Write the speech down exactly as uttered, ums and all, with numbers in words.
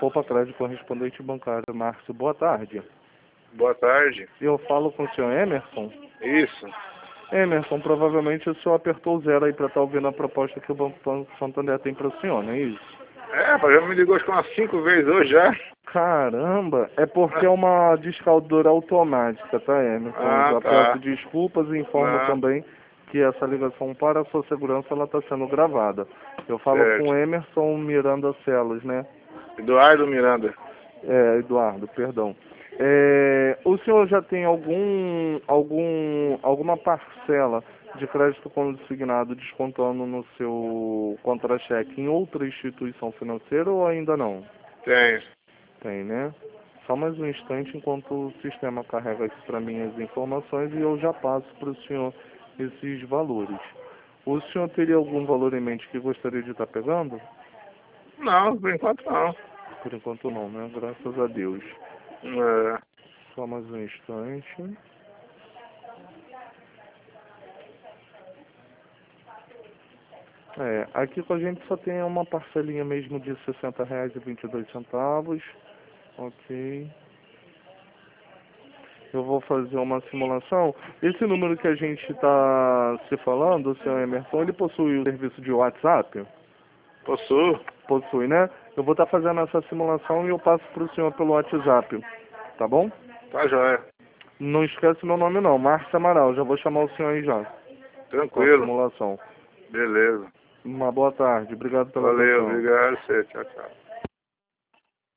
Poupa Crédito Correspondente Bancário. Márcio, boa tarde. Boa tarde. Eu falo com o senhor Emerson? Isso. Emerson, provavelmente o senhor apertou o zero aí para estar ouvindo a proposta que o Banco Santander tem para o senhor, não é isso? É, rapaz, já me ligou acho que umas cinco vezes hoje já. Caramba, é porque é uma descaldura automática, tá, Emerson? Ah, Já tá. peço desculpas e informo Não. também que essa ligação para a sua segurança ela está sendo gravada. Eu falo Certo. com Emerson Miranda Celos, né? Eduardo Miranda. É, Eduardo, perdão. É, o senhor já tem algum, algum, alguma parcela de crédito consignado descontando no seu contra-cheque em outra instituição financeira ou ainda não? Tenho. Tem, né? Só mais um instante enquanto o sistema carrega aqui para mim as informações e eu já passo para o senhor esses valores. O senhor teria algum valor em mente que gostaria de estar pegando? Não, por enquanto não. Por enquanto não, né? Graças a Deus. É. Só mais um instante. É, aqui com a gente só tem uma parcelinha mesmo de sessenta reais e vinte e dois centavos. Ok. Eu vou fazer uma simulação. Esse número que a gente está se falando, o senhor Emerson, ele possui o serviço de WhatsApp? Possuo. Possui, né? Eu vou estar fazendo essa simulação e eu passo para o senhor pelo WhatsApp. Tá bom? Tá jóia. Não esquece meu nome não, Márcio Amaral. Já vou chamar o senhor aí já. Com a Tranquilo. simulação. Beleza. Uma boa tarde. Obrigado pela Valeu, atenção. obrigado. Você. Tchau, tchau.